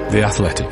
The Athletic.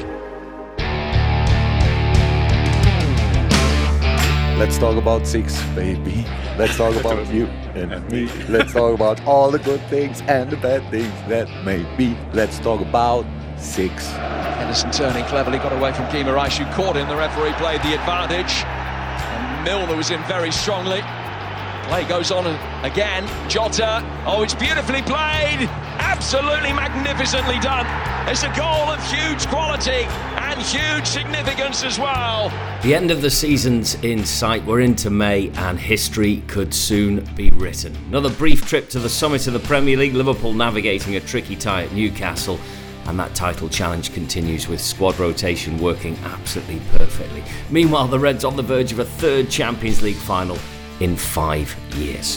Let's talk about six, baby. Let's talk about you and me. Let's talk about all the good things and the bad things that may be. Let's talk about six. Henderson turning cleverly, got away from Guimaraes, who caught him. The referee played the advantage. And Milner was in very strongly. Play goes on again. Jota. Oh, it's beautifully played. Absolutely magnificently done. It's a goal of huge quality and huge significance as well. The end of the season's in sight. We're into May and history could soon be written. Another brief trip to the summit of the Premier League. Liverpool navigating a tricky tie at Newcastle. And that title challenge continues with squad rotation working absolutely perfectly. Meanwhile, the Reds on the verge of a third Champions League final in 5 years.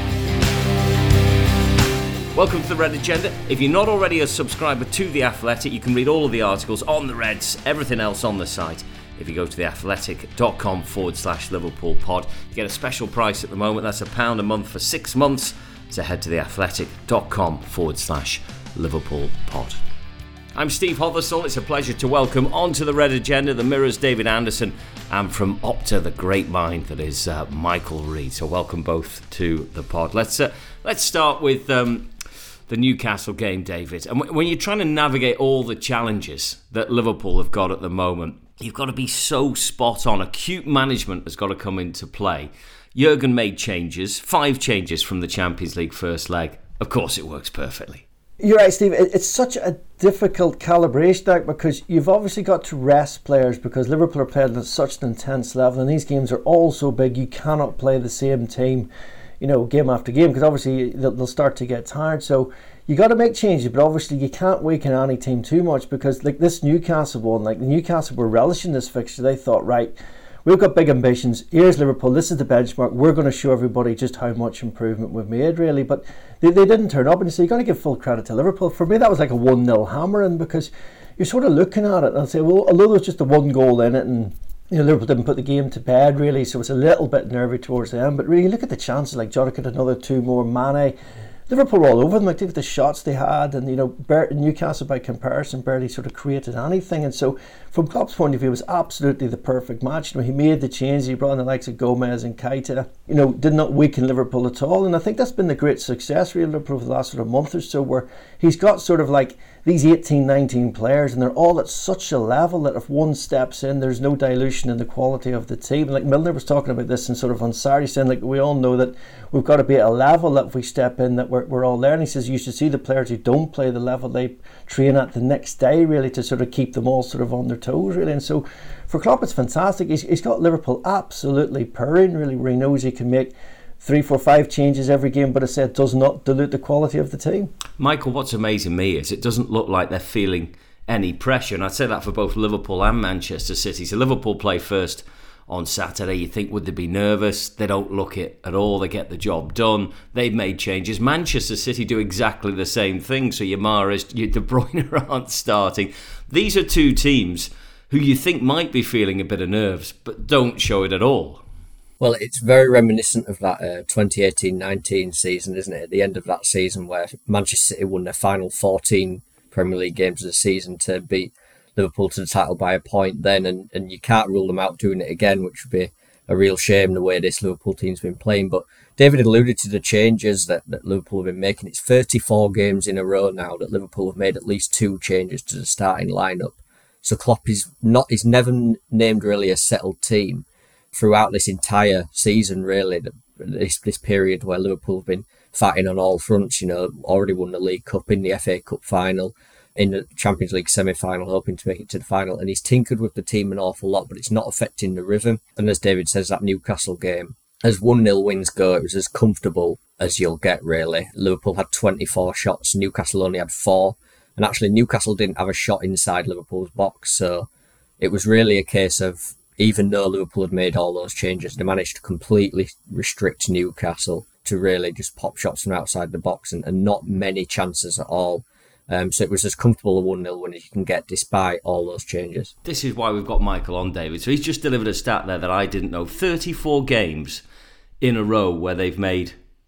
Welcome to the Red Agenda. If you're not already a subscriber to The Athletic, you can read all of the articles on the Reds, everything else on the site. If you go to theathletic.com/Liverpool pod, you get a special price at the moment. That's £1 a month for 6 months. So head to theathletic.com/Liverpool pod. I'm Steve Hothersall. It's a pleasure to welcome onto the Red Agenda the Mirror's David Anderson and from Opta, the great mind that is Michael Reid. So welcome both to the pod. Let's start with the Newcastle game, David. And when you're trying to navigate all the challenges that Liverpool have got at the moment, you've got to be so spot on. Acute management has got to come into play. Jurgen made changes, 5 changes from the Champions League first leg. Of course, it works perfectly. You're right, Steve. It's such a difficult calibration act because you've obviously got to rest players because Liverpool are playing at such an intense level and these games are all so big you cannot play the same team, game after game because obviously they'll start to get tired. So you got to make changes, but obviously you can't weaken any team too much because like this Newcastle one, like the Newcastle were relishing this fixture. They thought, right, we've got big ambitions. Here's Liverpool. This is the benchmark. We're going to show everybody just how much improvement we've made, really. But they didn't turn up. And so you've got to give full credit to Liverpool. For me, that was like a 1-0 hammering because you're sort of looking at it and say, well, although there's just a 1 goal in it and Liverpool didn't put the game to bed, really, so it's a little bit nervy towards the end. But really, look at the chances. Like Jota got another 2 more. Mane. Liverpool were all over them, like the shots they had, and Newcastle by comparison barely sort of created anything. And so, from Klopp's point of view, it was absolutely the perfect match. He made the change, he brought in the likes of Gomez and Keita. Did not weaken Liverpool at all. And I think that's been the great success really Liverpool for the last sort of month or so, where he's got sort of like these 18, 19 players, and they're all at such a level that if one steps in, there's no dilution in the quality of the team. Like Milner was talking about this and sort of on Saturday, saying like we all know that we've got to be at a level that if we step in that we're all there. And he says you should see the players who don't play the level they train at the next day, really, to sort of keep them all sort of on their toes, really. And so for Klopp, it's fantastic. He's got Liverpool absolutely purring, really, where he knows he can make 3, 4, 5 changes every game, but I said does not dilute the quality of the team. Michael, what's amazing me is it doesn't look like they're feeling any pressure, and I'd say that for both Liverpool and Manchester City. So Liverpool play first on Saturday. You think, would they be nervous? They don't look it at all. They get the job done. They've made changes. Manchester City do exactly the same thing. So your Mahrez, your De Bruyne aren't starting. These are 2 teams who you think might be feeling a bit of nerves, but don't show it at all. Well, it's very reminiscent of that 2018-19 season, isn't it? At the end of that season where Manchester City won their final 14 Premier League games of the season to beat Liverpool to the title by a point then, and you can't rule them out doing it again, which would be a real shame the way this Liverpool team's been playing. But David alluded to the changes that Liverpool have been making. It's 34 games in a row now that Liverpool have made at least 2 changes to the starting lineup. So Klopp is never named really a settled team throughout this entire season, really, this period where Liverpool have been fighting on all fronts, already won the League Cup, in the FA Cup final, in the Champions League semi-final, hoping to make it to the final. And he's tinkered with the team an awful lot, but it's not affecting the rhythm. And as David says, that Newcastle game, as 1-0 wins go, it was as comfortable as you'll get, really. Liverpool had 24 shots, Newcastle only had 4. And actually, Newcastle didn't have a shot inside Liverpool's box. So it was really a case of, even though Liverpool had made all those changes, they managed to completely restrict Newcastle to really just pop shots from outside the box and not many chances at all. So it was as comfortable a 1-0 win as you can get despite all those changes. This is why we've got Michael on, David. So he's just delivered a stat there that I didn't know. 34 games in a row where they've made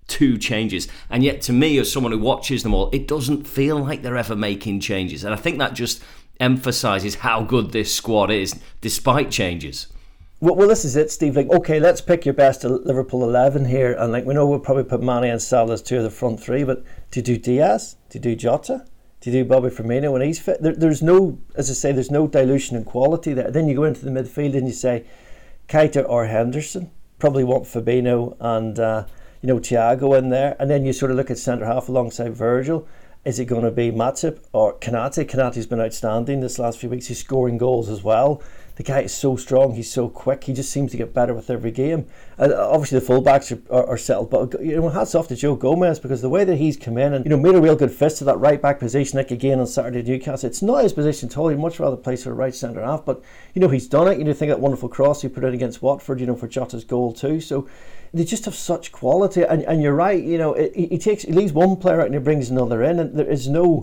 2 changes. And yet, to me, as someone who watches them all, it doesn't feel like they're ever making changes. And I think that just emphasises how good this squad is, despite changes. Well, this is it, Steve. Like, okay, let's pick your best Liverpool 11 here, and like we know we'll probably put Mane and Salah as 2 of the front 3. But do you do Diaz? Do you do Jota? Do you do Bobby Firmino when he's fit? There's no, as I say, there's no dilution in quality there. Then you go into the midfield and you say Keita or Henderson. Probably want Fabinho and Thiago in there, and then you sort of look at centre half alongside Virgil. Is it going to be Matip or Konate? Konate's been outstanding this last few weeks. He's scoring goals as well. The guy is so strong, he's so quick, he just seems to get better with every game. Obviously the fullbacks are settled, but hats off to Joe Gomez, because the way that he's come in and made a real good fist to that right back position, like again on Saturday at Newcastle. It's not his position at all. He'd much rather play sort of right centre half, but he's done it. Think that wonderful cross he put in against Watford, for Jota's goal too. So they just have such quality, and you're right. He leaves one player out and he brings another in, and there is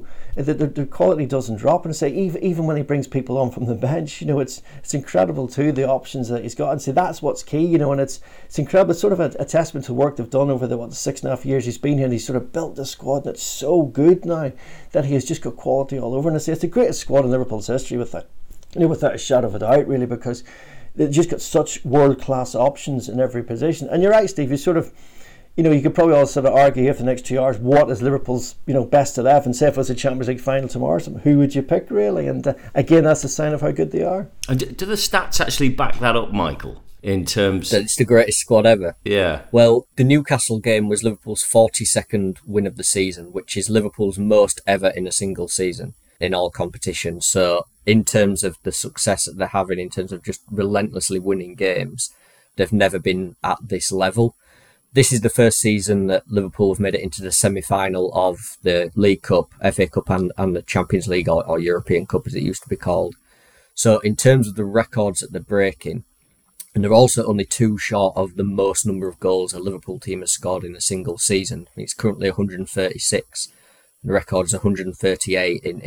the quality doesn't drop. And say even when he brings people on from the bench, it's incredible too, the options that he's got. And say that's what's key, and it's incredible. It's sort of a testament to work they've done over the 6.5 years he's been here, and he's sort of built a squad that's so good now that he has just got quality all over. And I say it's the greatest squad in Liverpool's history, without a shadow of a doubt, really, because they've just got such world-class options in every position. And you're right, Steve, you sort of, you could probably also sort of argue here for the next 2 hours, what is Liverpool's, best 11? Say if it was a Champions League final tomorrow, who would you pick, really? And again, that's a sign of how good they are. And do the stats actually back that up, Michael, in terms... That it's the greatest squad ever? Yeah. Well, the Newcastle game was Liverpool's 42nd win of the season, which is Liverpool's most ever in a single season in all competitions. So in terms of the success that they're having, in terms of just relentlessly winning games, they've never been at this level. This is the first season that Liverpool have made it into the semi-final of the League Cup, FA Cup and the Champions League or European Cup as it used to be called. So in terms of the records that they're breaking, and they're also only 2 short of the most number of goals a Liverpool team has scored in a single season. It's currently 136. The record's 138 in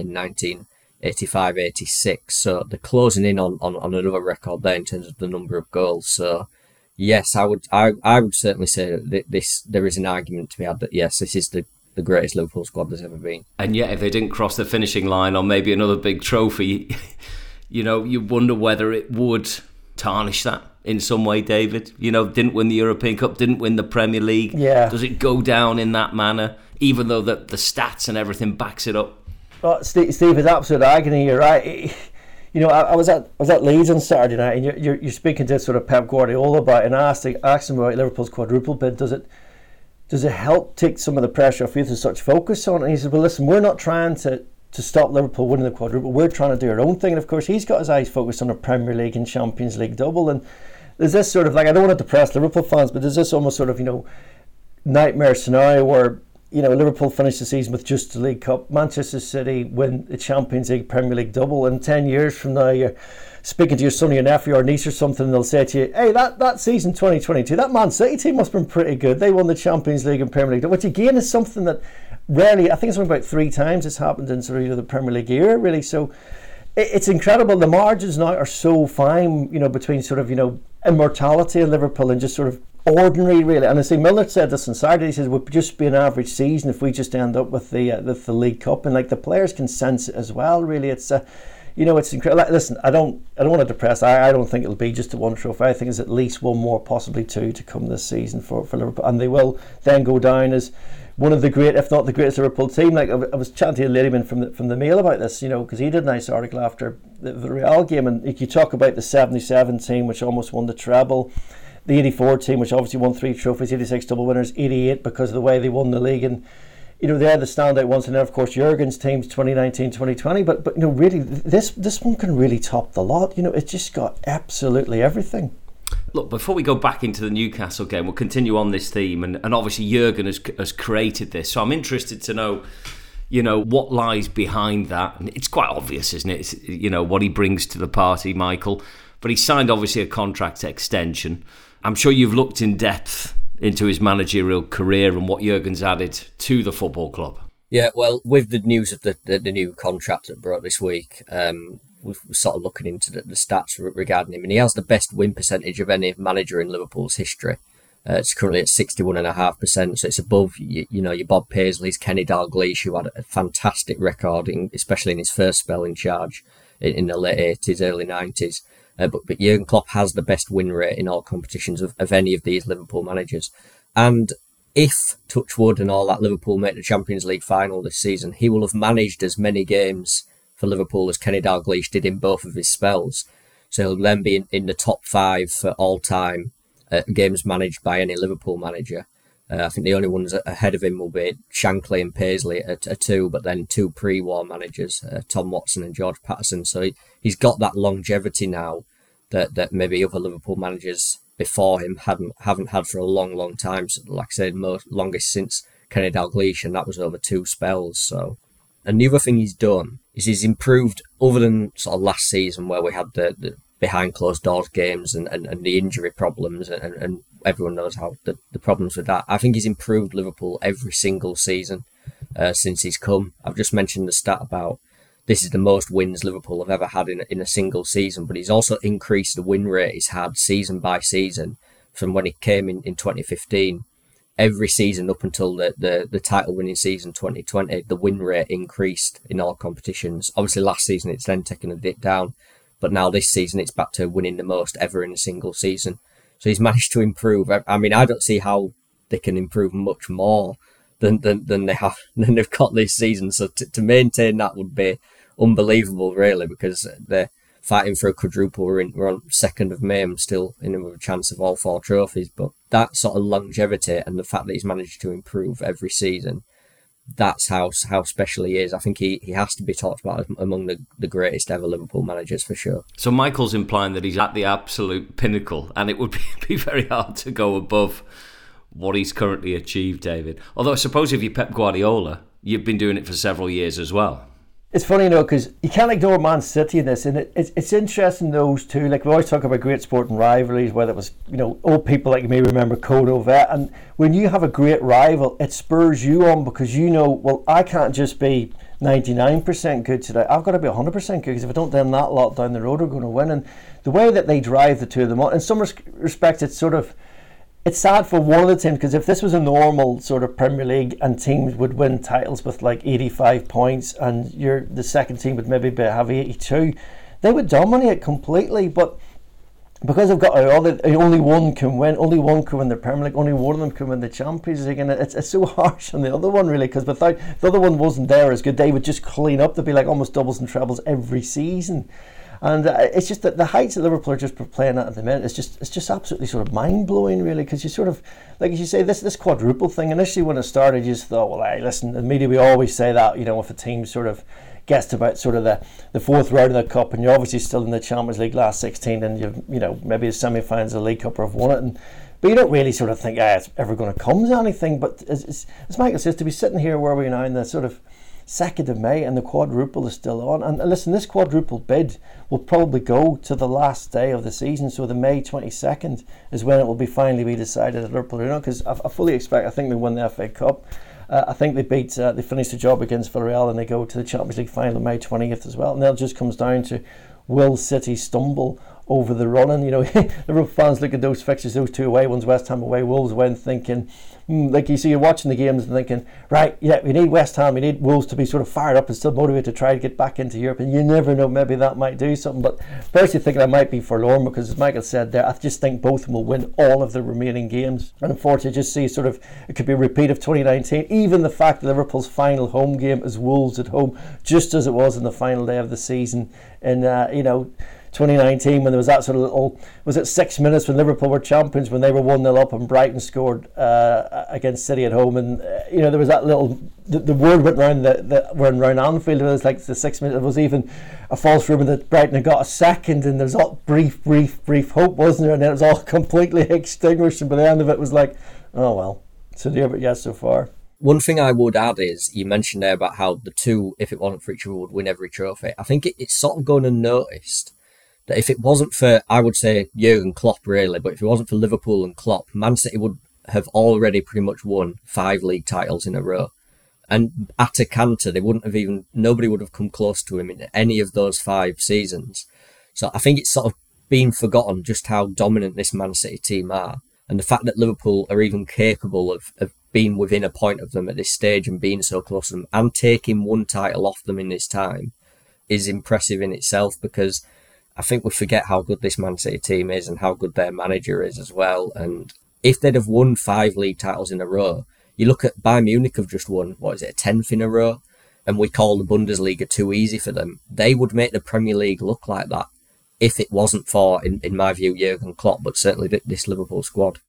1985-86. So they're closing in on another record there in terms of the number of goals. So yes, I would certainly say that there is an argument to be had that yes, this is the greatest Liverpool squad there's ever been. And yet, if they didn't cross the finishing line on maybe another big trophy, you wonder whether it would tarnish that in some way, David. Didn't win the European Cup, didn't win the Premier League. Yeah. Does it go down in that manner, even though the stats and everything backs it up? Well, Steve, it's absolute agony. You're right. I was at Leeds on Saturday night, and you're speaking to sort of Pep Guardiola about, and I asked him about Liverpool's quadruple bid. Does it help take some of the pressure off you to such focus on it? And he said, well, listen, we're not trying to stop Liverpool winning the quadruple. We're trying to do our own thing. And of course, he's got his eyes focused on a Premier League and Champions League double. And there's this sort of, I don't want to depress Liverpool fans, but there's this almost sort of nightmare scenario where Liverpool finish the season with just the League Cup, Manchester City win the Champions League, Premier League double, and 10 years from now you're speaking to your son or your nephew or niece or something, and they'll say to you, hey, that season 2022, that Man City team must have been pretty good. They won the Champions League and Premier League, which again is something that rarely, I think it's only about 3 times it's happened in sort of the Premier League era, really. So it's incredible. The margins now are so fine, between sort of, immortality in Liverpool and just sort of ordinary, really. And I see Milner said this on Saturday. He says it would just be an average season if we just end up with the League Cup, and the players can sense it as well. Really, it's it's incredible. Listen, I don't want to depress. I don't think it'll be just a one trophy. I think there's at least one more, possibly 2, to come this season for Liverpool, and they will then go down as one of the great, if not the greatest Liverpool team. I was chatting to a ladyman from the Mail about this, because he did a nice article after the Real game, and you talk about the 77 team which almost won the treble, the 84 team which obviously won 3 trophies, 86 double winners, 88 because of the way they won the league, and they're the standout ones, and then of course Jurgen's teams 2019-2020, but really this one can really top the lot. It's just got absolutely everything. Look, before we go back into the Newcastle game, we'll continue on this theme, and obviously Jurgen has created this, so I'm interested to know what lies behind that. And it's quite obvious, isn't it? It's, what he brings to the party, Michael, but he signed obviously a contract extension. I'm sure you've looked in depth into his managerial career and what Jurgen's added to the football club. Yeah, well, with the news of the new contract that broke this week, we're sort of looking into the stats regarding him, and he has the best win percentage of any manager in Liverpool's history. It's currently at 61.5%, so it's above your Bob Paisley's, Kenny Dalglish, who had a fantastic record, especially in his first spell in charge in the late 80s, early 90s. But Jurgen Klopp has the best win rate in all competitions of any of these Liverpool managers. And if, touch wood and all that, Liverpool make the Champions League final this season, he will have managed as many games for Liverpool as Kenny Dalglish did in both of his spells. So he'll then be in the top 5 for all time games managed by any Liverpool manager. I think the only ones ahead of him will be Shankly and Paisley at 2, but then 2 pre-war managers, Tom Watson and George Patterson. So he's got that longevity now that maybe other Liverpool managers before him haven't had for a long, long time. So, like I said, longest since Kenny Dalglish, and that was over 2 spells. So, and the other thing he's done is he's improved, other than sort of last season where we had the behind closed doors games and the injury problems, and everyone knows how the problems with that. I think he's improved Liverpool every single season since he's come. I've just mentioned the stat about this is the most wins Liverpool have ever had in a single season, but he's also increased the win rate he's had season by season from when he came in 2015. Every season up until the title winning season 2020, the win rate increased in all competitions. Obviously last season it's then taken a dip down, but now this season it's back to winning the most ever in a single season. So he's managed to improve. I mean, I don't see how they can improve much more than they've got this season. So to maintain that would be unbelievable, really, because they're fighting for a quadruple. We're on 2nd of May. I'm still in with a chance of all 4 trophies. But that sort of longevity and the fact that he's managed to improve every season, that's how special he is. I think he has to be talked about among the greatest ever Liverpool managers for sure. So Michael's implying that he's at the absolute pinnacle, and it would be very hard to go above what he's currently achieved, David. Although I suppose if you're Pep Guardiola, you've been doing it for several years as well. It's funny, because you can't ignore Man City in this, and it's interesting, those two. Like, we always talk about great sporting rivalries, whether it was, old people like me remember Kodo Vet, and when you have a great rival, it spurs you on, because well, I can't just be 99% good today. I've got to be 100% good, because if I don't, then that lot down the road are going to win. And the way that they drive the two of them on, in some respects, it's sad for one of the teams, because if this was a normal sort of Premier League and teams would win titles with like 85 points and the second team would maybe have 82, they would dominate completely. But because they've got only one can win the Premier League, only one of them can win the Champions League, and it's so harsh on the other one, really, because without the other one wasn't there as good, they would just clean up. There'd be like almost doubles and trebles every season. And it's just that the heights that Liverpool are just playing at the minute, it's just absolutely sort of mind-blowing, really, because you sort of, like as you say, this quadruple thing, initially when it started, you just thought, well, hey, listen, in the media we always say that, if a team sort of gets to about sort of the 4th round of the Cup, and you're obviously still in the Champions League last 16, and you've maybe the semi-finals of the League Cup or have won it, but you don't really sort of think, it's ever going to come to anything. But as Michael says, to be sitting here where we are now in the sort of 2nd of May and the quadruple is still on, and listen, this quadruple bid will probably go to the last day of the season, so the May 22nd is when it will finally be decided at Liverpool Arena, because I fully expect, I think they win the FA Cup. I think they finished the job against Villarreal, and they go to the Champions League final May 20th as well, and that just comes down to, will City stumble over the running? Liverpool fans look at those fixtures, those 2 away ones, West Ham away, Wolves away, and thinking, like you see, you're watching the games and thinking, right, yeah, we need West Ham, we need Wolves to be sort of fired up and still motivated to try to get back into Europe, and you never know, maybe that might do something. But personally thinking I might be forlorn, because as Michael said there, I just think both of them will win all of the remaining games, and unfortunately just see sort of, it could be a repeat of 2019, even the fact that Liverpool's final home game is Wolves at home, just as it was in the final day of the season in 2019, when there was that sort of little, was it 6 minutes when Liverpool were champions, when they were 1-0 up and Brighton scored against City at home, and there was that little, the word went around around Anfield, it was like the 6 minutes, it was even a false rumour that Brighton had got a second, and there's all brief hope, wasn't there, and then it was all completely extinguished, and by the end of it was like, oh well, so there, but yes, so far. One thing I would add is, you mentioned there about how the two, if it wasn't for each other, would win every trophy. I think it's sort of gone unnoticed that if it wasn't for, I would say, Jurgen Klopp really, but if it wasn't for Liverpool and Klopp, Man City would have already pretty much won 5 league titles in a row. And at a canter, nobody would have come close to him in any of those 5 seasons. So I think it's sort of been forgotten just how dominant this Man City team are. And the fact that Liverpool are even capable of being within a point of them at this stage and being so close to them and taking one title off them in this time is impressive in itself, because I think we forget how good this Man City team is and how good their manager is as well. And if they'd have won 5 league titles in a row, you look at Bayern Munich have just won, a 10th in a row, and we call the Bundesliga too easy for them. They would make the Premier League look like that if it wasn't for, in my view, Jurgen Klopp, but certainly this Liverpool squad.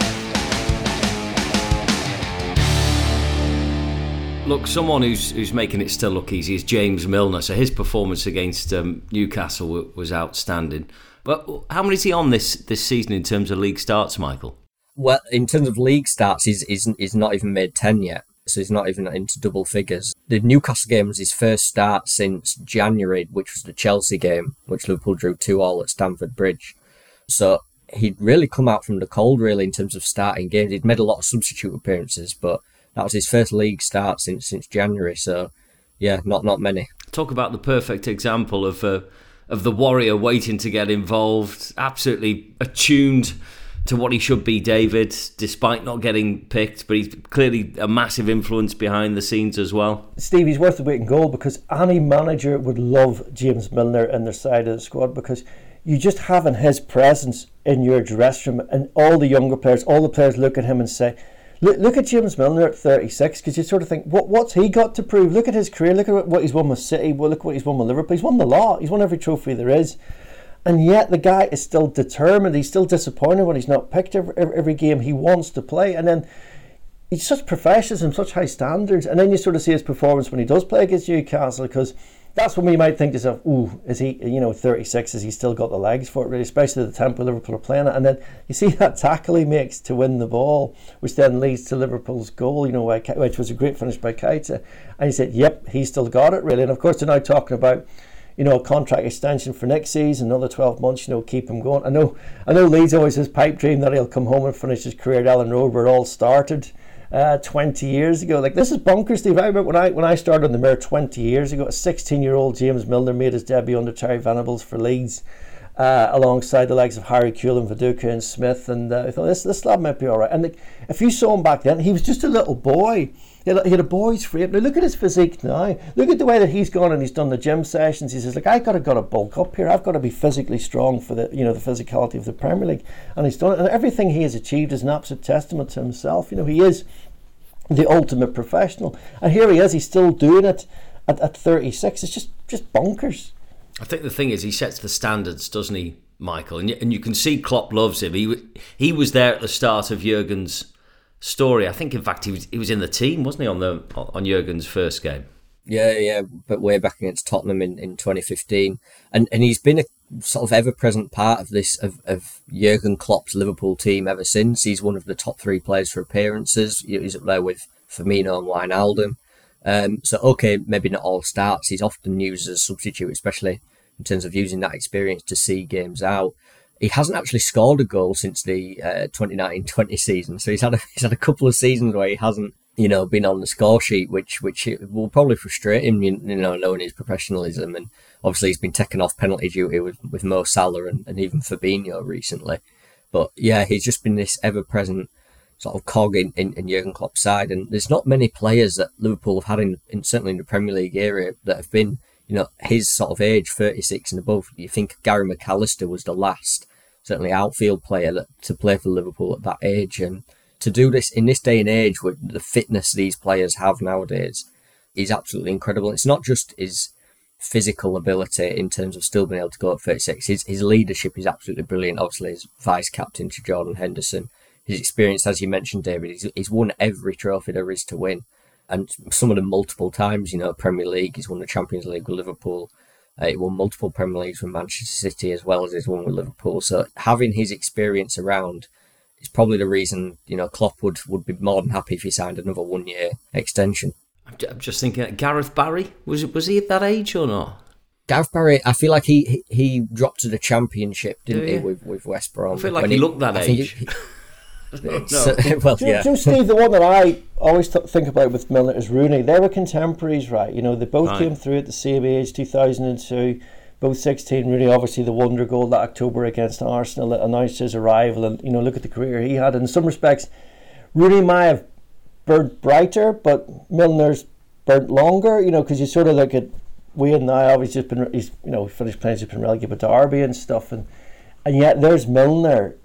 Look, someone who's making it still look easy is James Milner. So his performance against Newcastle was outstanding. But how many is he on this season in terms of league starts, Michael? Well, in terms of league starts, he's not even made 10 yet. So he's not even into double figures. The Newcastle game was his first start since January, which was the Chelsea game, which Liverpool drew 2-2 at Stamford Bridge. So he'd really come out from the cold, really, in terms of starting games. He'd made a lot of substitute appearances, but that was his first league start since January. So, yeah, not many. Talk about the perfect example of the warrior waiting to get involved, absolutely attuned to what he should be, David, despite not getting picked, but he's clearly a massive influence behind the scenes as well. Steve, he's worth the weight in gold, because any manager would love James Milner in their side of the squad, because you just having his presence in your dressing room, and all the younger players, all the players look at him and say, look at James Milner at 36, because you sort of think, what's he got to prove? Look at his career, look at what he's won with City, look at what he's won with Liverpool. He's won the lot, he's won every trophy there is. And yet the guy is still determined. He's still disappointed when he's not picked every game he wants to play. And then he's such professionalism, such high standards. And then you sort of see his performance when he does play against Newcastle, because that's when we might think to yourself, ooh, is he, 36, has he still got the legs for it, really, especially the tempo Liverpool are playing at. And then you see that tackle he makes to win the ball, which then leads to Liverpool's goal, which was a great finish by Keita. And you said, yep, he's still got it, really. And of course, they're now talking about a contract extension for next season, another 12 months, keep him going. I know Leeds always his pipe dream that he'll come home and finish his career at Ellen Road, where it all started 20 years ago. Like, this is bonkers, Steve. I remember when I started on the Mirror 20 years ago, a 16-year-old James Milner made his debut under Terry Venables for Leeds, alongside the likes of Harry Kewell and Viduka and Smith, and I thought this lad might be all right. And if you saw him back then, he was just a little boy. He had a boy's frame. Now look at his physique now. Look at the way that he's gone and he's done the gym sessions. He says, "Look, I've got to bulk up here. I've got to be physically strong for the the physicality of the Premier League." And he's done it. And everything he has achieved is an absolute testament to himself. He is the ultimate professional. And here he is. He's still doing it at 36. It's just bonkers. I think the thing is, he sets the standards, doesn't he, Michael? And you can see Klopp loves him. He was there at the start of Jurgen's story. I think, in fact, he was in the team, wasn't he, on Jurgen's first game? Yeah, but way back against Tottenham in 2015, and he's been a sort of ever-present part of this of Jurgen Klopp's Liverpool team ever since. He's one of the top 3 players for appearances. He's up there with Firmino and Wijnaldum. So okay, maybe not all starts. He's often used as a substitute, especially in terms of using that experience to see games out. He hasn't actually scored a goal since the 2019-20 season, so he's had a couple of seasons where he hasn't, been on the score sheet, which will probably frustrate him, knowing his professionalism. And obviously he's been taken off penalty duty with Mo Salah and even Fabinho recently. But yeah, he's just been this ever-present sort of cog in Jurgen Klopp's side. And there's not many players that Liverpool have had certainly in the Premier League area that have been, his sort of age, 36 and above. You think Gary McAllister was the last, certainly outfield player to play for Liverpool at that age. And to do this in this day and age with the fitness these players have nowadays is absolutely incredible. It's not just his physical ability in terms of still being able to go at 36. His leadership is absolutely brilliant. Obviously, as vice captain to Jordan Henderson. His experience, as you mentioned, David, he's won every trophy there is to win. And some of them multiple times, Premier League, he's won the Champions League with Liverpool. He won multiple Premier Leagues with Manchester City as well as he's won with Liverpool. So having his experience around is probably the reason, Klopp would be more than happy if he signed another 1-year extension. I'm just thinking, Gareth Barry, was he at that age or not? Gareth Barry, I feel like he dropped to the Championship, didn't he, with West Brom? I feel like he looked that age. Well, yeah. Steve, the one that I always think about with Milner is Rooney. They were contemporaries, right? They both came through at the same age, 2002. both 16. Rooney, obviously the wonder goal that October against Arsenal that announced his arrival, and look at the career he had. In some respects, Rooney might have burnt brighter, but Milner's burnt longer. Because you sort of look at Wayne now. Obviously, he's finished playing, he's been relegated to Derby and stuff, and yet there's Milner.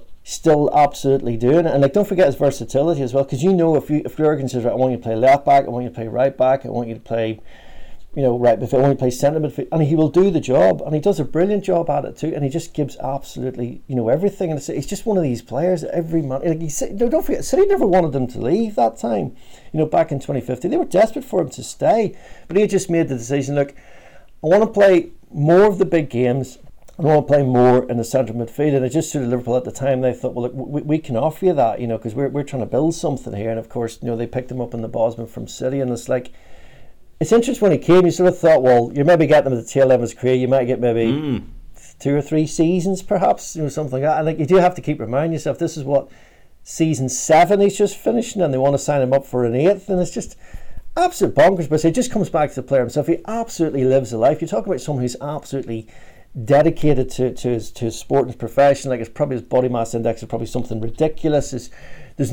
Still absolutely doing it, and don't forget his versatility as well. Because if Jurgen says, right, I want you to play left back, I want you to play right back, I want you to play, right, if I want you to play centre midfield, and he will do the job, and he does a brilliant job at it too, and he just gives absolutely, everything. And he's just one of these players that every man. Don't forget, City never wanted him to leave that time. Back in 2015, they were desperate for him to stay, but he just made the decision. Look, I want to play more of the big games. I want to play more in the centre midfield, and it just suited Liverpool at the time. They thought, well, look, we can offer you that, because we're trying to build something here. And of course, they picked him up in the Bosman from City, and it's interesting when he came. You sort of thought, well, you're maybe getting him at the tail end of his career. You might get maybe 2 or 3 seasons, perhaps, something like that. And you do have to keep reminding yourself, this is what season 7 he's just finishing, and they want to sign him up for an 8th, and it's just absolute bonkers. But it just comes back to the player himself. He absolutely lives a life. You talk about someone who's absolutely dedicated to his sport and his profession. It's probably his body mass index is probably something ridiculous. There's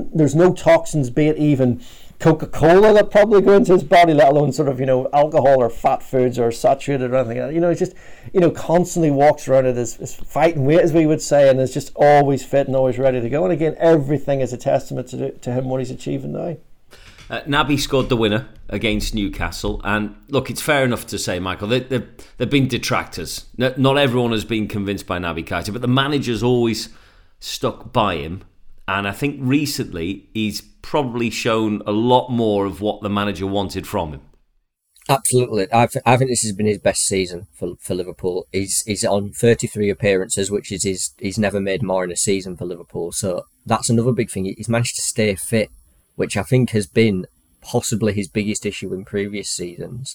no toxins, be it even Coca-Cola, that probably go into his body, let alone sort of alcohol or fat foods or saturated or anything like that. He's just constantly walks around at his fighting weight, as we would say, and is just always fit and always ready to go. And again, everything is a testament to him, what he's achieving now. Naby scored the winner against Newcastle, and look, it's fair enough to say, Michael, they've been detractors. Not everyone has been convinced by Naby Keita, but the manager's always stuck by him, and I think recently he's probably shown a lot more of what the manager wanted from him. Absolutely. I think this has been his best season for Liverpool. He's on 33 appearances, which is he's never made more in a season for Liverpool, so that's another big thing. He's managed to stay fit, which I think has been possibly his biggest issue in previous seasons.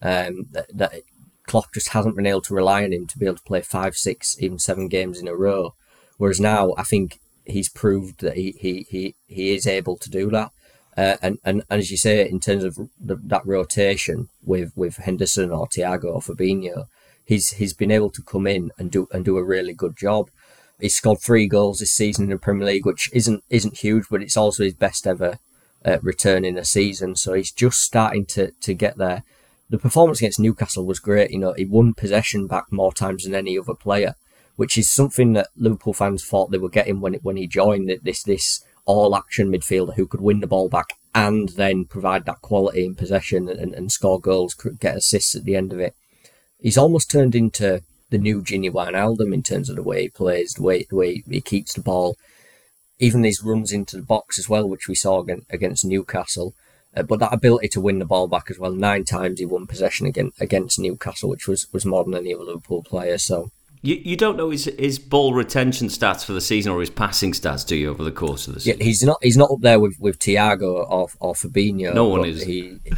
That Klopp just hasn't been able to rely on him to be able to play 5, 6, even 7 games in a row. Whereas now, I think he's proved that he is able to do that. And as you say, in terms of that rotation with Henderson or Thiago or Fabinho, he's been able to come in and do a really good job. He's scored 3 goals this season in the Premier League, which isn't huge, but it's also his best ever return in a season. So he's just starting to get there. The performance against Newcastle was great. He won possession back more times than any other player, which is something that Liverpool fans thought they were getting when he joined, this all-action midfielder who could win the ball back and then provide that quality in possession and score goals, get assists at the end of it. He's almost turned into the new Gini Wijnaldum in terms of the way he plays, the way he keeps the ball, even these runs into the box as well, which we saw against Newcastle. But that ability to win the ball back as well. 9 times he won possession against Newcastle, which was more than any other Liverpool player. So you don't know his ball retention stats for the season or his passing stats, do you, over the course of the season? Yeah, he's not up there with Thiago or Fabinho. No one is.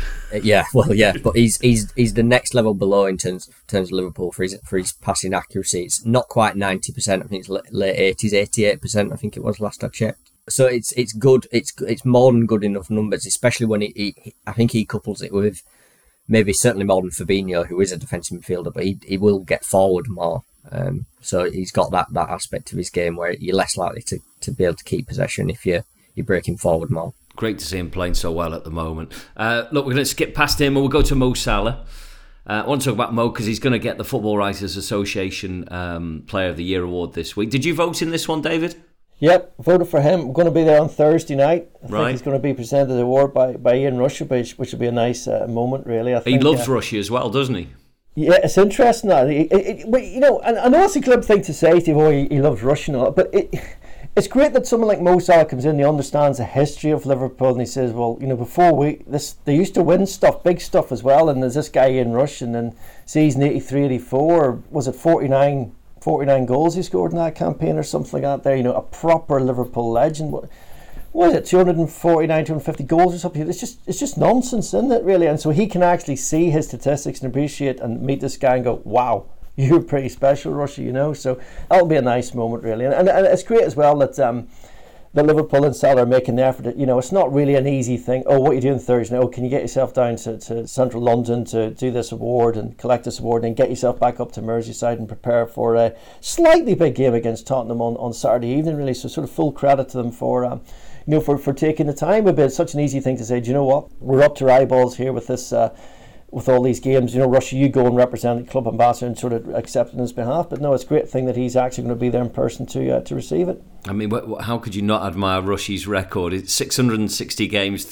But he's the next level below in terms of Liverpool for his passing accuracy. It's not quite 90%. I think it's late 80s, 88%. I think it was last I checked. So it's good. It's more than good enough numbers, especially when I think he couples it with maybe certainly more than Fabinho, who is a defensive midfielder, but he will get forward more. So he's got that aspect of his game where you're less likely to be able to keep possession if you're breaking forward more. Great to see him playing so well at the moment. Look, we're going to skip past him and we'll go to Mo Salah. I want to talk about Mo because he's going to get the Football Writers Association Player of the Year award this week. Did you vote in this one, David? Yep, voted for him. I'm going to be there on Thursday night. I think Right. he's going to be presented the award by Ian Russia, which will be a nice moment, really. I think, He loves Russia as well, doesn't he? Yeah, it's interesting that. But, and I know it's a glib thing to say, Steve, he loves Russia and all that, but it's great that someone like Mo Salah comes in, he understands the history of Liverpool, and he says, well, before they used to win stuff, big stuff as well, and there's this guy Ian Russia, and then season 83-84, was it 49 goals he scored in that campaign or something like that there, a proper Liverpool legend. What is it, 249, 250 goals or something? It's just nonsense, isn't it, really? And so he can actually see his statistics and appreciate and meet this guy and go, wow, you're pretty special, Russia, So that'll be a nice moment, really. And it's great as well that that Liverpool and Salah are making the effort. It's not really an easy thing. Oh, what are you doing Thursday? Oh, can you get yourself down to central London to do this award and collect this award, and then get yourself back up to Merseyside and prepare for a slightly big game against Tottenham on Saturday evening, really. So sort of full credit to them for for taking the time a bit. It's such an easy thing to say, do you know what? We're up to our eyeballs here with this, with all these games. Russia, you go and represent the club ambassador and sort of accept it on his behalf. But no, it's a great thing that he's actually going to be there in person to receive it. I mean, how could you not admire Rushie's record? It's 660 games,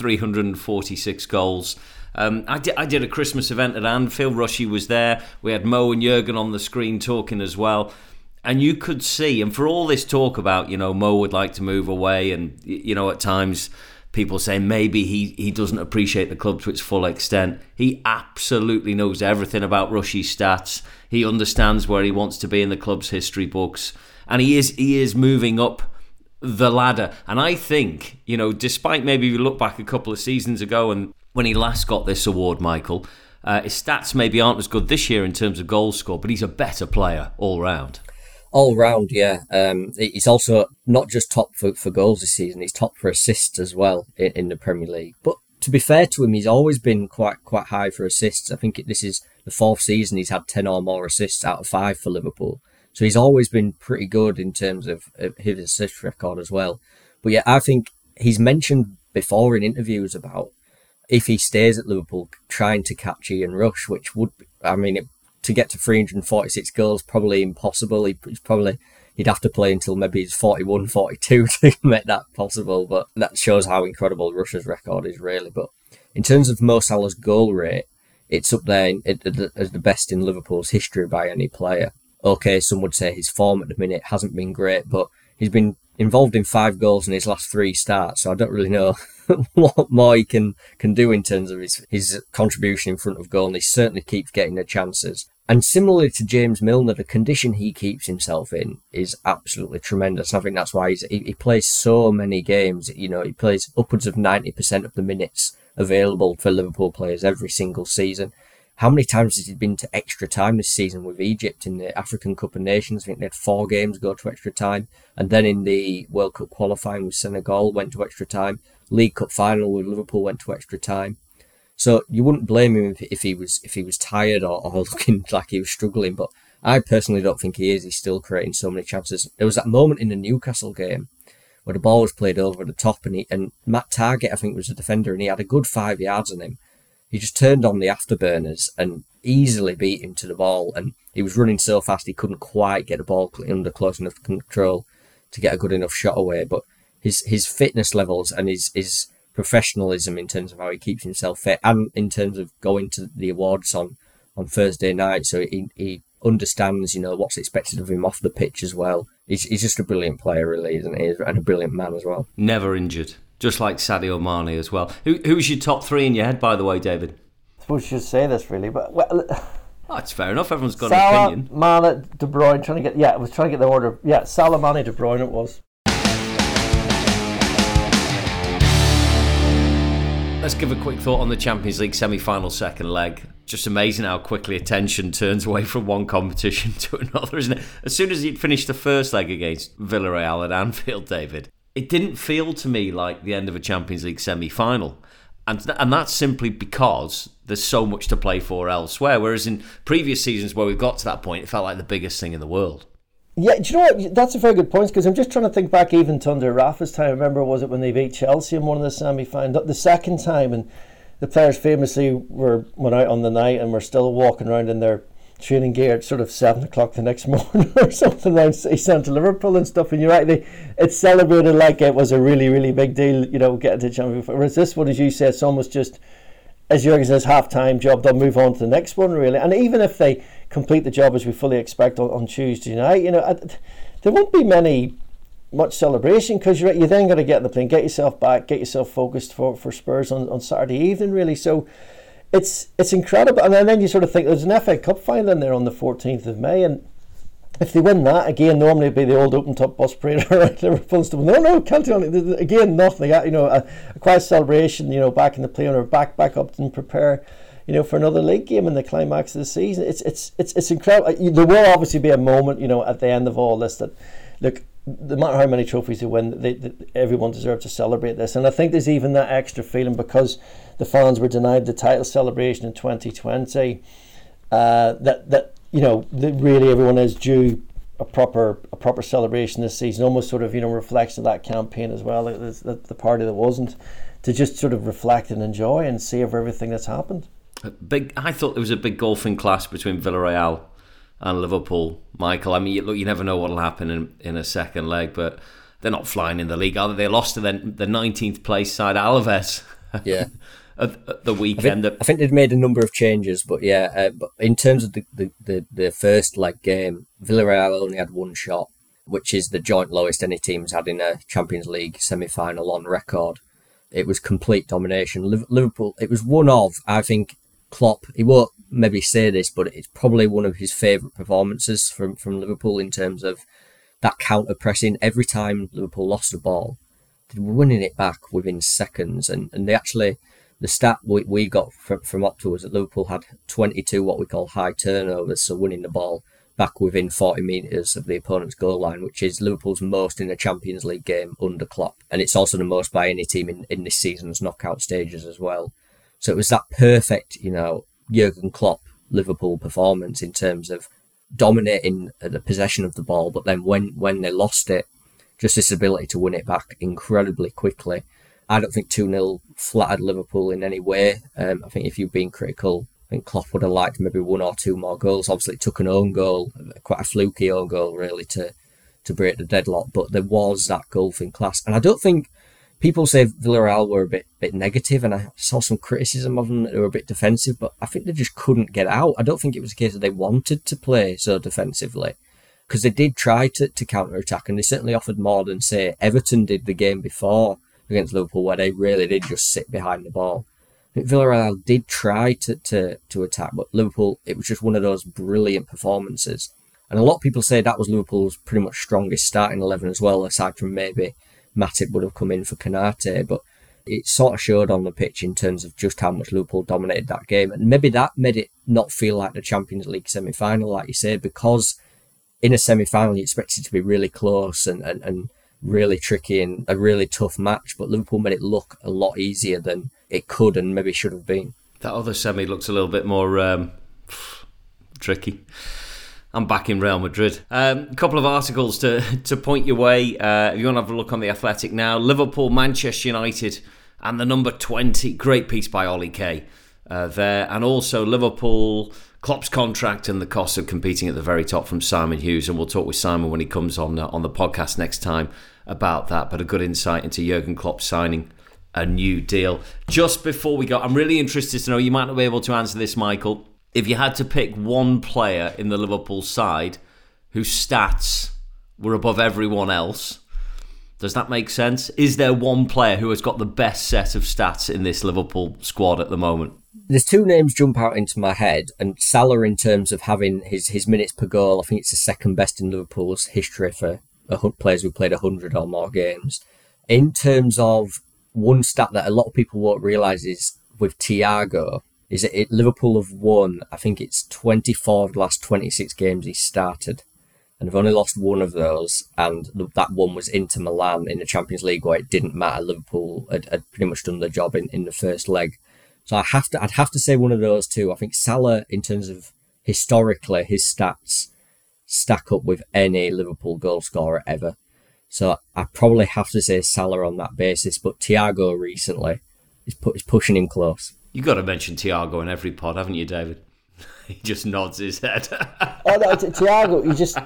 346 goals. I did a Christmas event at Anfield. Rushie was there. We had Mo and Jurgen on the screen talking as well. And you could see, and for all this talk about, Mo would like to move away, and, at times people say maybe he doesn't appreciate the club to its full extent. He absolutely knows everything about Rushie's stats. He understands where he wants to be in the club's history books. And he is moving up the ladder. And I think, despite maybe you look back a couple of seasons ago and when he last got this award, Michael, his stats maybe aren't as good this year in terms of goals scored, but he's a better player all round. All round, yeah. He's also not just top for goals this season, he's top for assists as well in the Premier League. But to be fair to him, he's always been quite high for assists. I think this is the fourth season he's had 10 or more assists out of 5 for Liverpool. So he's always been pretty good in terms of his assist record as well. But yeah, I think he's mentioned before in interviews about if he stays at Liverpool, trying to catch Ian Rush, which would, to get to 346 goals, probably impossible. He'd have to play until maybe he's 41, 42 to make that possible. But that shows how incredible Rush's record is, really. But in terms of Mo Salah's goal rate, it's up there as the best in Liverpool's history by any player. Okay, some would say his form at the minute hasn't been great, but he's been involved in 5 goals in his last 3 starts, so I don't really know what more he can do in terms of his contribution in front of goal, and he certainly keeps getting the chances. And similarly to James Milner, the condition he keeps himself in is absolutely tremendous. And I think that's why he plays so many games. He plays upwards of 90% of the minutes available for Liverpool players every single season. How many times has he been to extra time this season with Egypt in the African Cup of Nations? I think they had 4 games go to extra time. And then in the World Cup qualifying with Senegal, went to extra time. League Cup final with Liverpool went to extra time. So you wouldn't blame him if he was tired or looking like he was struggling. But I personally don't think he is. He's still creating so many chances. There was that moment in the Newcastle game where the ball was played over the top and Matt Targett, I think, was the defender, and he had a good 5 yards on him. He just turned on the afterburners and easily beat him to the ball. And he was running so fast he couldn't quite get the ball under close enough control to get a good enough shot away. But his fitness levels and his professionalism in terms of how he keeps himself fit and in terms of going to the awards on Thursday night. So he understands, what's expected of him off the pitch as well. He's just a brilliant player, really, isn't he? And a brilliant man as well. Never injured. Just like Sadio Mane as well. Who's your top 3 in your head, by the way, David? I suppose you should say this, really, but it's fair enough. Everyone's got Salah, an opinion. Mane, De Bruyne. I was trying to get the order. Yeah, Salah, Mane, De Bruyne. It was. Let's give a quick thought on the Champions League semi-final second leg. Just amazing how quickly attention turns away from one competition to another, isn't it? As soon as he'd finished the first leg against Villarreal at Anfield, David, it didn't feel to me like the end of a Champions League semi-final. And that's simply because there's so much to play for elsewhere. Whereas in previous seasons where we've got to that point, it felt like the biggest thing in the world. Yeah, do you know what? That's a very good point, because I'm just trying to think back even to under Rafa's time. I remember, was it when they beat Chelsea in one of the semi-finals? The second time, and the players famously went out on the night and were still walking around in their training gear at sort of 7 o'clock the next morning or something around City Centre Liverpool and stuff. And you're right, it's celebrated like it was a really, really big deal, getting to the Champions League. Whereas this one, as you say, it's almost just, as Jurgen says, half-time job, they'll move on to the next one, really. And even if they complete the job as we fully expect on Tuesday night, there won't be much celebration, because you then got to get in the plane, get yourself back, get yourself focused for Spurs on Saturday evening, really. So it's incredible. And then you sort of think there's an FA Cup final in there on the 14th of May, and if they win that, again, normally it'd be the old open top bus parade around Liverpool and stuff. No, can't do anything. Again, nothing. A quiet celebration, back in the plane, or back up and prepare, for another league game in the climax of the season. It's incredible. There will obviously be a moment, at the end of all this that, look, no matter how many trophies they win, everyone deserves to celebrate this. And I think there's even that extra feeling because the fans were denied the title celebration in 2020. That really everyone is due a proper celebration this season, almost sort of reflection of that campaign as well. The party that wasn't, to just sort of reflect and enjoy and savor everything that's happened. I thought there was a big golfing clash between Villarreal and Liverpool, Michael. I mean, look, you never know what'll happen in a second leg, but they're not flying in the league, are they? They lost to the 19th place side, Alaves. Yeah. At the weekend. I think they'd made a number of changes, but but in terms of the first leg game, Villarreal only had one shot, which is the joint lowest any team's had in a Champions League semi-final on record. It was complete domination. Liverpool, it was one of, I think, Klopp, he won't maybe say this, but it's probably one of his favourite performances from Liverpool in terms of that counter-pressing. Every time Liverpool lost the ball, they were winning it back within seconds. And they actually, the stat we got from Opta was that Liverpool had 22 what we call high turnovers, so winning the ball back within 40 metres of the opponent's goal line, which is Liverpool's most in a Champions League game under Klopp. And it's also the most by any team in this season's knockout stages as well. So it was that perfect, Jurgen Klopp Liverpool performance in terms of dominating the possession of the ball, but then when they lost it, just this ability to win it back incredibly quickly. I don't think 2-0 flattered Liverpool in any way. I think if you've been critical, I think Klopp would have liked maybe one or two more goals. Obviously, it took an own goal, quite a fluky own goal, really, to break the deadlock. But there was that golfing class. And I don't think people say Villarreal were a bit negative, and I saw some criticism of them that they were a bit defensive, but I think they just couldn't get out. I don't think it was a case that they wanted to play so defensively, because they did try to counter-attack, and they certainly offered more than, say, Everton did the game before against Liverpool, where they really did just sit behind the ball. I think Villarreal did try to attack, but Liverpool, it was just one of those brilliant performances. And a lot of people say that was Liverpool's pretty much strongest starting 11 as well, aside from maybe Matip would have come in for Konate, but it sort of showed on the pitch in terms of just how much Liverpool dominated that game. And maybe that made it not feel like the Champions League semi-final, like you said, because in a semi-final you expect it to be really close and really tricky and a really tough match, but Liverpool made it look a lot easier than it could and maybe should have been. That other semi looks a little bit more tricky. I'm back in Real Madrid. A couple of articles to point your way. If you want to have a look on The Athletic now. Liverpool, Manchester United and the number 20. Great piece by Ollie Kay there. And also Liverpool, Klopp's contract and the cost of competing at the very top from Simon Hughes. And we'll talk with Simon when he comes on the podcast next time about that. But a good insight into Jurgen Klopp signing a new deal. Just before we go, I'm really interested to know, you might not be able to answer this, Michael. If you had to pick one player in the Liverpool side whose stats were above everyone else, does that make sense? Is there one player who has got the best set of stats in this Liverpool squad at the moment? There's two names jump out into my head, and Salah, in terms of having his minutes per goal, I think it's the second best in Liverpool's history for players who played 100 or more games. In terms of one stat that a lot of people won't realise is with Thiago, is that Liverpool have won, I think it's 24 of the last 26 games he started. And they've only lost one of those, and that one was Inter Milan in the Champions League, where it didn't matter. Liverpool had pretty much done their job in the first leg. So I'd have to say one of those two. I think Salah, in terms of historically, his stats stack up with any Liverpool goal scorer ever. So I probably have to say Salah on that basis, but Thiago recently is pushing him close. You've got to mention Thiago in every pod, haven't you, David? He just nods his head. Oh, no, Thiago,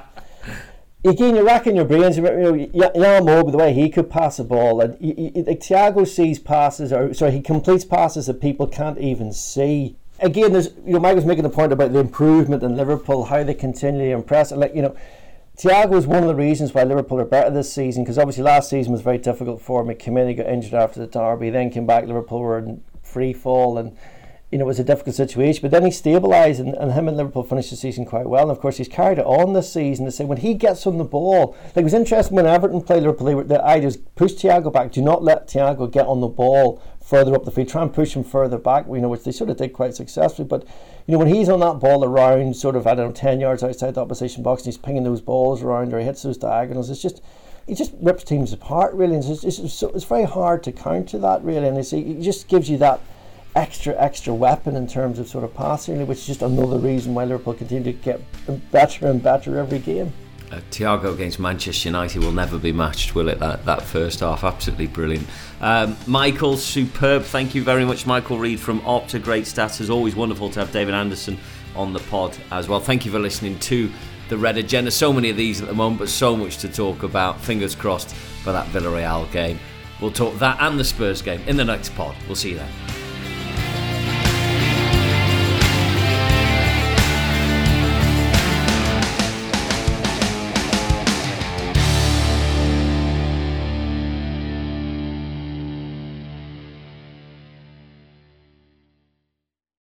you're racking your brains. Jan Moby, the way he could pass a ball, and Thiago sees passes, he completes passes that people can't even see. Again, there's Mike was making the point about the improvement in Liverpool, how they continually impress. Thiago is one of the reasons why Liverpool are better this season, because obviously last season was very difficult for him. He came in, he got injured after the derby, then came back. Liverpool were in free fall, and it was a difficult situation, but then he stabilised, and him and Liverpool finished the season quite well. And of course he's carried it on this season to say when he gets on the ball, like it was interesting when Everton played Liverpool, the idea was push Thiago back, do not let Thiago get on the ball further up the field, try and push him further back, which they sort of did quite successfully. But when he's on that ball around sort of 10 yards outside the opposition box and he's pinging those balls around, or he hits those diagonals, it's just he just rips teams apart, really. And it's very hard to counter that, really. And it just gives you that extra weapon in terms of sort of passing, which is just another reason why Liverpool continue to get better and better every game. Thiago against Manchester United will never be matched, will it? That first half, absolutely brilliant. Michael, superb. Thank you very much, Michael Reid from Opta. Great stats. As always, wonderful to have David Anderson on the pod as well. Thank you for listening to the Red Agenda. So many of these at the moment, but so much to talk about. Fingers crossed for that Villarreal game. We'll talk that and the Spurs game in the next pod. We'll see you then.